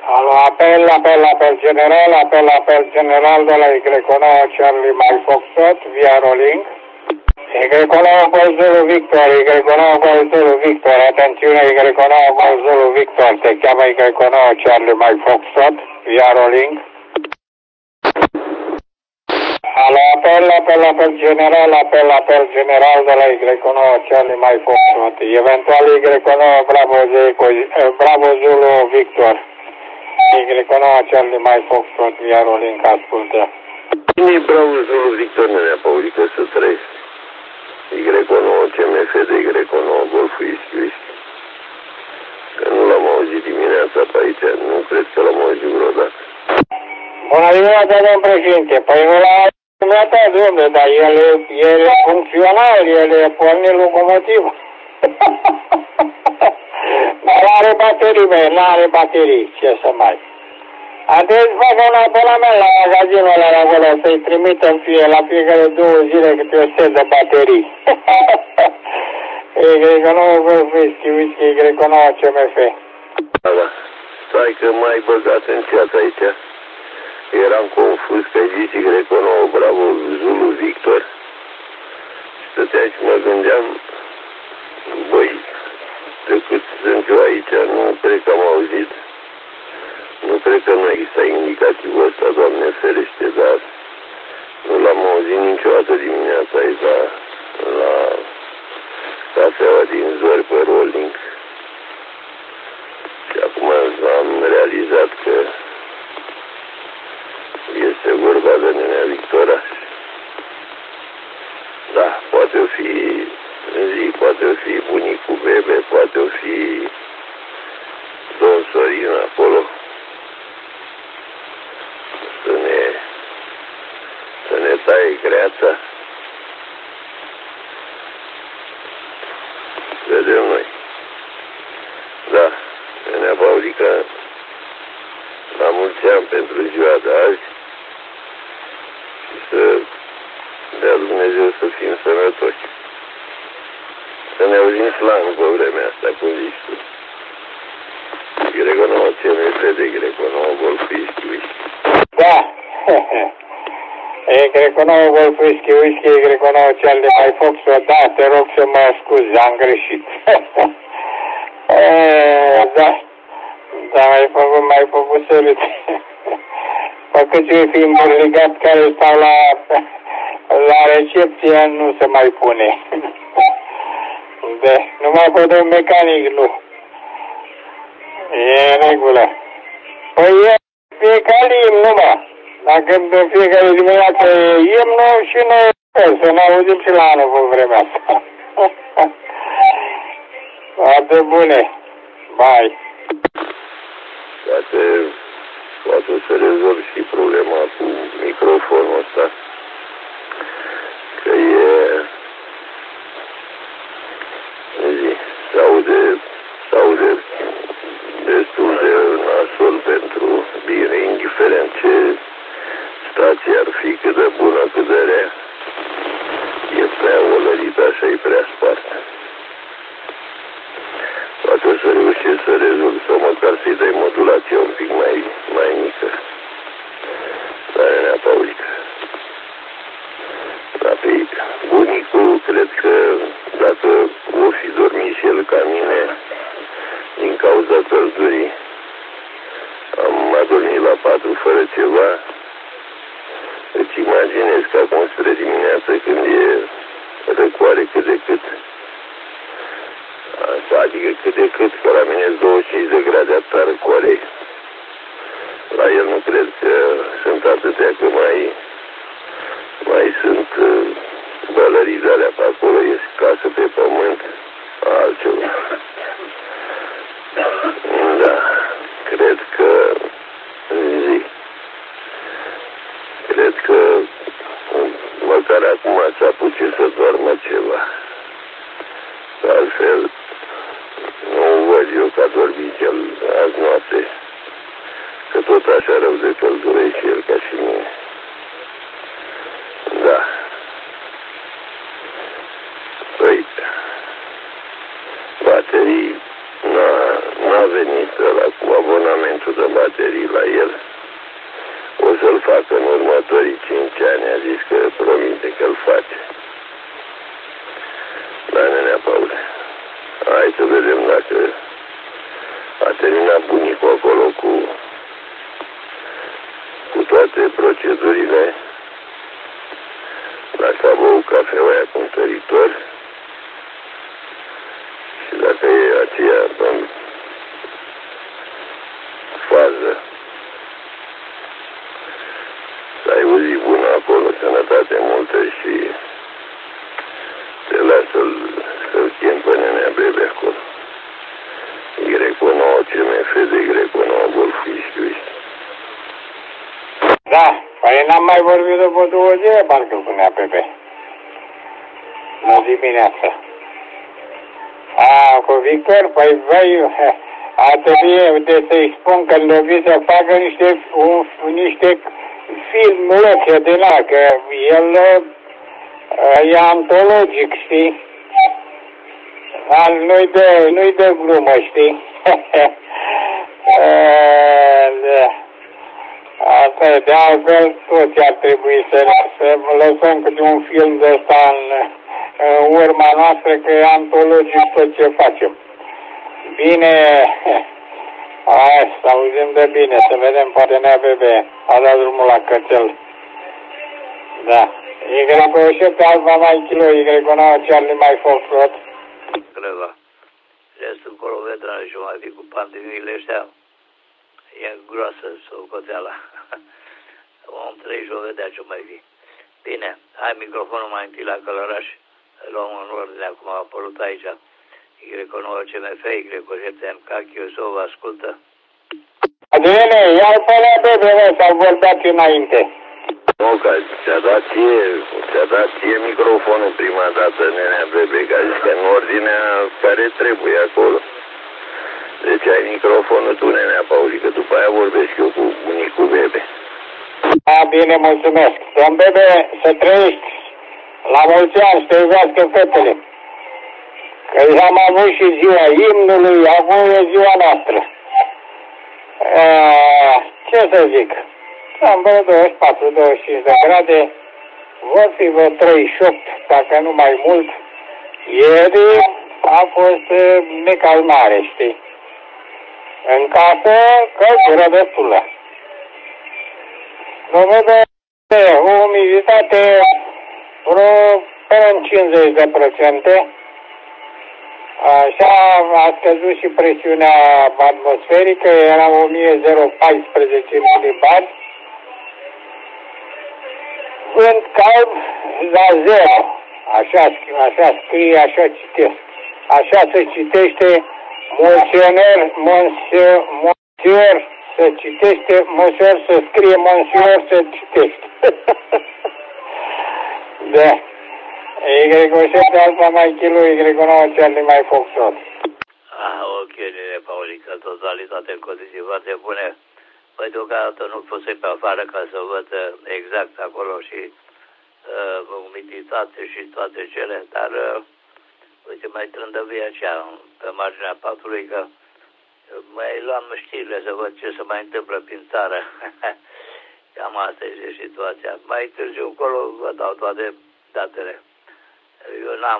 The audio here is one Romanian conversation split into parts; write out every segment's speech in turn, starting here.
Alo, apel general de la Y9 Charlie Mike Foxtrot, via Rolling. Y9 Golf Zulu Victor, Y9 Golf Zulu Victor, atențiune, Y9 Golf Zulu Victor, te cheamă Y9 Charlie Mike Foxtrot, via Rolling. Alo, apel general de la Y9 Charlie Mike Foxtrot, eventual Y9 Bravo Zulu Victor. Y9 Charlie Mike Foxtrot, via Rolling, ascultă. Cine Bravo Zulu Victor, nenea Paulică, să trăiești? Y9 CMF de Y9 Golf Whisky. Că nu l-am auzit dimineața pe aici, nu cred că l-am auzit vreodată. Bună dimineața, domn președinte. Păi nu l-a dimineața, domnule, dar el e funcțional, el e pornit locomotiv. Dar n-are baterii, n-are baterii, ce să mai. Atunci fac un abonament la magazinul ăla acolo, să-i trimitem la fiecare 2 zile câte o set de baterii. Y9 Golf Whisky, Y9 CMF. Da. Stai că m-ai băgat în chat aici. Eram confuz că ai zis Y9 Bravo Zulu Victor. Stăteam și mă gândeam, băi, de cât sunt eu aici, nu cred că am auzit. Nu cred că nu există indicativul ăsta, Doamne ferește, dar nu l-am auzit niciodată dimineața aici la cafeaua din Zori pe Rolling. Și acum am realizat că este vorba de nenea Victora. Da, poate o fi zi, poate o fi bunicul Bebe, poate o fi domn Sorin acolo. Să ne taie greața. Vedem noi. Da, nenea Paulica, la mulți ani pentru ziua de azi și să dea Dumnezeu să fim sănătoși. Să ne auzim slang pe vremea asta, cum zici tu. Y9 CMF de Y9 Golf Whisky. Da. Y9 Golf Whisky, Y9 Charlie Mike Foxtrot, da, te rog să mă scuzi, am greșit. Da, mai făcut sărit. Făcut eu fiind legat care stau la recepție, nu se mai pune. Numai pe un mecanic, nu. E în regulă. Păi e fiecare imn numai. Dacă în fiecare dimineață e imnul și noi să ne auzim și la anul pe vremea asta. Toate bune. Bye. Poate să rezolv și problema cu microfonul ăsta. Că se aude destul de nasol pentru bine, indiferent ce stație ar fi, cât de bună, cât de rea. E prea olărită, așa e prea spartă. Poate o să reușesc să rezolv sau măcar să-i dai modulația un pic mai mică. Dar nenea Paulică. Dar pe bunicul, cred că dacă o fi dormit și el ca mine, din cauza căldurii, am adormit la 4 fără ceva, îți imaginezi că acum spre dimineață când e răcoare cât de cât, adică cât de cât, că la mine 25 de grade atâta răcoare. La el nu cred că sunt atâtea, că mai sunt bălării de alea pe acolo, e casă pe pământ, altceva. Da, cred că măcar acum s-a putut să doarmă ceva. Că altfel nu văd eu că a dormit el azi noapte, că tot așa rău de căldură și el ca și mine. Da. Păi, baterii venit ăla cu abonamentul de baterii la el. O să-l facă în următorii 5 ani, a zis că promite că-l face. Da, nenea Paule, hai să vedem dacă a terminat bunicul acolo cu toate procedurile, dacă a băut cafeaua aia cu întăritor și dacă e aceea în fază. Să ai o zi bună acolo, sănătate multă și te las să-l chem pe nenea Bebe acolo. Y9 CMF de Y9 Golfiștiu. Da, păi n-am mai vorbit după 2 zile, parcă punea Pepe. Nu dimineața. Cu Victor, păi băi, a trebuit să-i spun că l-o să facă niște filmulețe din ăla, că el e antologic, știi? Nu-i de glumă, știi? Asta e, de altfel, toți ar trebui să lăsăm câte un film de ăsta în urma noastră, că e antologic tot ce facem. Bine, hai să auzim de bine, să vedem, poate nea Bebe a dat drumul la cățel. Da. Y7 Alfa mai kilo, Y9 Charlie mai Foxtrot. Creva. Restul încolo vetrane și mai fi cu pandemiile ăștia. E groasă socoteala. Om trei și o vedea ce mai fi. Bine, hai microfonul mai întâi la Călăraș. Luăm în ordine, acum a apărut aici. Y9 CMF, Y7 MK, Chiosov, ascultă. Adriene, ia-l pe la Bebe, s-au vorbit înainte. Nu, că ți-a dat ție microfonul prima dată, nenea Bebe, că a zis că în ordinea care trebuie acolo. Deci ai microfonul tu, nenea Pauli, că după aia vorbesc eu cu bunicul Bebe. Bine, mulțumesc. Domn Bebe, să trăiești la mulți ani, să te iubească fetele. Că am avut și ziua imnului, acum e ziua noastră. Ce să zic? Am vreo 24-25 de grade, vor fi vreo 38, dacă nu mai mult. Ieri a fost necalmare, știi? În casă, căldură destulă. Domnule, o umiditate vreo până în 50%. Așa a scăzut și presiunea atmosferică, era 1014 milibar. Vânt cald la 0. Așa scrie, așa citesc. Așa se citește monsieur se citește, monsieur se scrie, monsieur se citește. Da. Y7 Alfa mai kilo, Y9 Charlie mai Foxtrot. Ok, nene Paulică, totalitate în condiții foarte bune. Păi deocamdată nu pot să-i pe afară ca să văd exact acolo și umiditate și toate cele, dar uite, mai trândăvie aceea pe marginea patului, că mai luam știrile să văd ce se mai întâmplă prin țară. Cam asta este situația. Mai târziu încolo vă dau toate datele. Eu n-am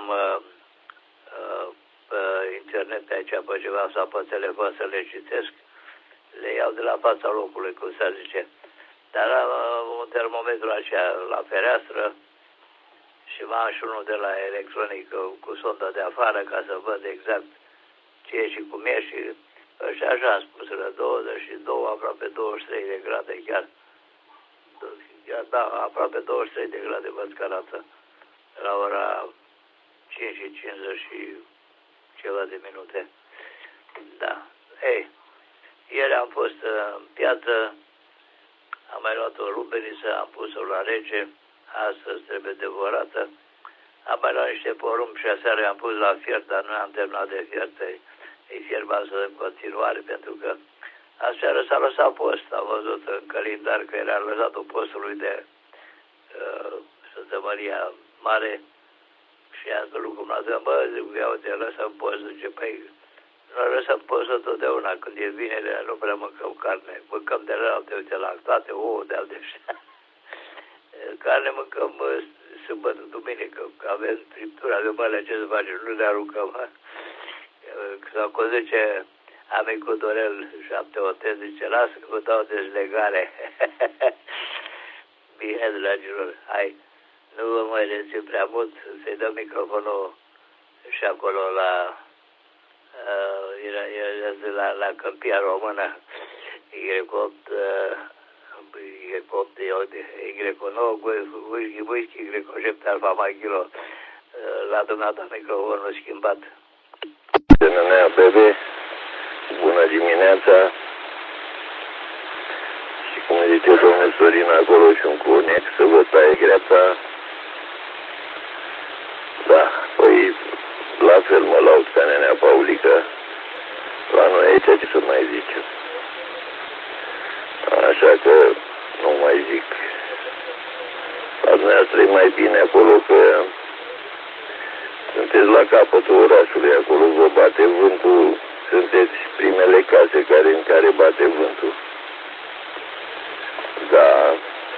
pe internet pe aici pe ceva sau pe telefon să le citesc. Le iau de la fața locului, cum se zice. Dar am un termometru așa la fereastră și mai am și unul de la electronic cu sonda de afară ca să văd exact ce e și cum e și ăștia așa am spus, la 22, aproape 23 de grade chiar. Da, aproape 23 de grade văd că arată la ora 5 și 50 și ceva de minute. Da. Ei, ieri am fost în piață, am mai luat o lubeniță, am pus-o la rece, astăzi trebuie devorată. Am mai luat niște porumb și aseară am pus la fiert, dar nu am terminat de fiert. Îi fierba să în continuare, pentru că aseară s-a lăsat post. Am văzut în calendar că era lăsatul postului de Sfântă Maria Mare și am spus cum la ziua, zic, ia uite, lăsăm post, zice, păi, Noi lăsăm postul totdeauna când e vinere, nu prea mâncăm carne. Mâncăm de la alte, uite, la toate, ouă de alte. Carne mâncăm sâmbătă, duminică, că avem friptura de măle, ce să facem, nu ne aruncăm. Sau cum zice amicul Dorel, 7 Oten, zice, lasă că vă dau dezlegare. Bine, dragilor, hai, nu vă mai rețin prea mult, să-i dăm microfonul și acolo la Câmpia Română, Y8, whisky, Y7, Alfa Maghilo, la dumneata microfonul schimbat. Nenea Bebe, bună dimineața. Și cum zice domnul Sorin acolo și un conec să vă taie greața. Da, păi la fel mă laud ca nenea Paulică. La noi aici ce să mai zicem. Așa că nu mai zic. La dumneavoastră e mai bine acolo că sunteți la capătul orașului, acolo vă bate vântul, sunteți primele case în care bate vântul. Da,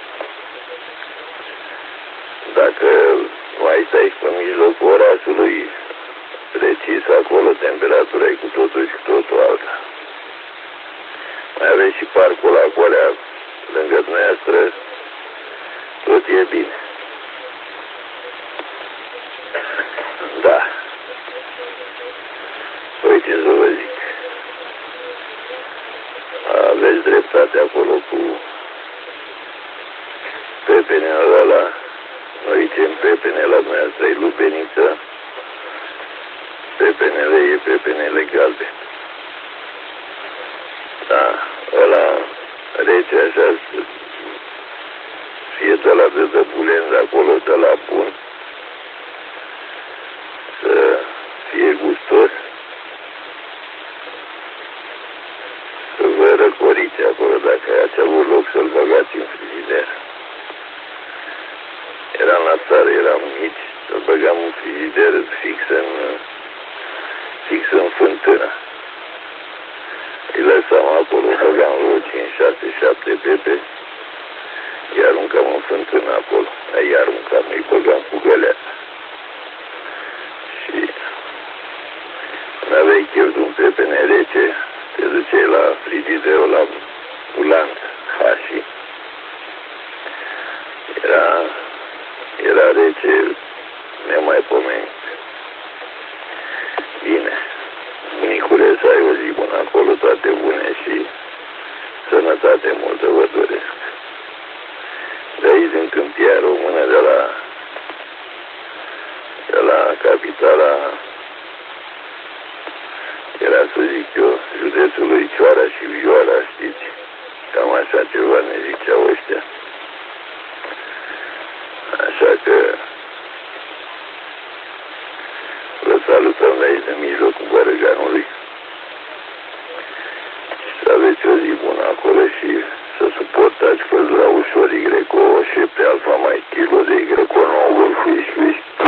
dacă mai stai pe mijlocul orașului, precis acolo, temperatura e cu totul și cu totul alta. Mai aveți și parcul acolo, lângă dumneavoastră, tot e bine. Da. Păi ce să vă zic. Aveți dreptate acolo cu pepenele ăla. Noi zicem pepene, la dumneavoastră e lubeniță. Pepenele e pepenele galben. Da, ăla rece așa, fie de la de bulenz acolo, de la bun, să fie gustos, să vă răcoriți acolo, dacă ați avut loc să-l băgați în frigider. Eram la țară, eram mici, să-l băgam în frigider fix în fântână. Îi lăsam acolo, băgam vreo 5, 6, 7 pepe, îi aruncam în fântână acolo. Îi aruncam, îi băgam cu găleata. Și n-aveai chef de un pepene rece, te duceai la frigiderul, la bulant, hași. Era rece, nemaipomenit. Bine, bunicule, să ai o zi bună acolo, toate bune și sănătate multă vă doresc. De aici, din Câmpia Română, de la capitala, era să zic eu, județului Cioara și Vioara, știți? Cam așa ceva